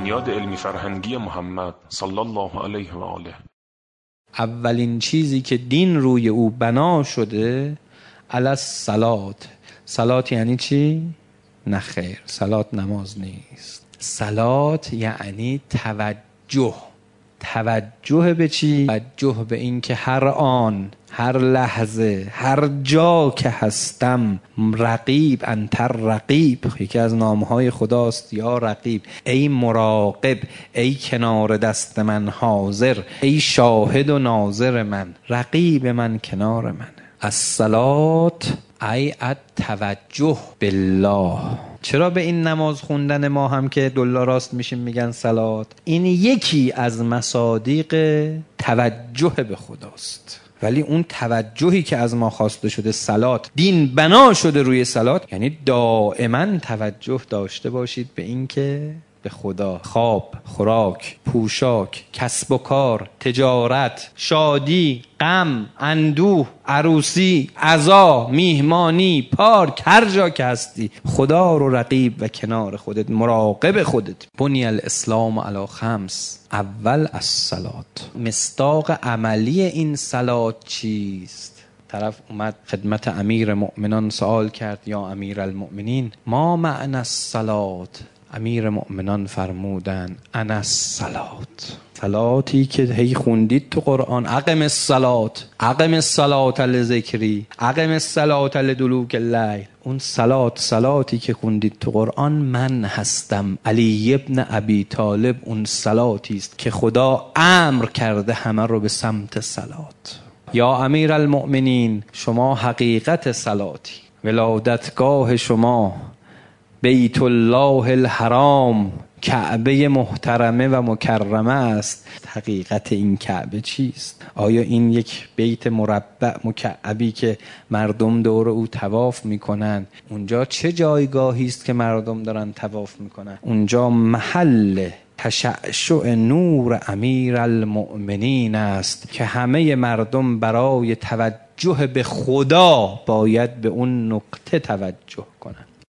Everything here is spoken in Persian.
بنیاد علمی فرهنگی محمد صلی الله علیه و آله. اولین چیزی که دین روی او بنا شده علی الصلات. صلات یعنی چی؟ نه خیر، صلات نماز نیست. صلات یعنی توجه. توجه به چی؟ توجه به این که هر آن، هر لحظه، هر جا که هستم رقیب، انت رقیب، یکی از نامهای خداست یا رقیب. ای مراقب، ای کنار دست من حاضر، ای شاهد و ناظر من، رقیب من کنار من. الصلات ای التوجه بالله. چرا به این نماز خوندن ما هم که دلا راست میشیم میگن صلات؟ این یکی از مصادیق توجه به خداست. ولی اون توجهی که از ما خواسته شده صلات، دین بنا شده روی صلات، یعنی دائما توجه داشته باشید به این که به خدا، خواب، خوراک، پوشاک، کسب و کار، تجارت، شادی، غم، اندوه، عروسی، عزا، میهمانی، پارک، هر جا که هستی خدا رو رقیب و کنار خودت، مراقب خودت. بنی الاسلام علی خمس. اول الصلات. مصداق عملی این صلات چیست؟ طرف اومد خدمت امیر مؤمنان سوال کرد یا امیر المؤمنین ما معنی الصلات؟ امیر مؤمنان فرمودن انا الصلات. صلاتی که هی خوندید تو قرآن، اقم الصلات، اقم الصلات لذکری، اقم الصلات لدلوک اللیل. اون صلاتی که خوندید تو قرآن من هستم، علی ابن ابی طالب. اون صلاتی است که خدا امر کرده همه رو به سمت صلات. یا امیر المؤمنین شما حقیقت صلاتی، ولادتگاه شما بیت الله الحرام، کعبه محترمه و مکرمه است. حقیقت این کعبه چیست؟ آیا این یک بیت مربع مکعبی که مردم دور او طواف میکنن، اونجا چه جایگاهی است که مردم دارن طواف میکنن؟ اونجا محل تشعشع نور امیر المؤمنین است که همه مردم برای توجه به خدا باید به اون نقطه توجه کنن.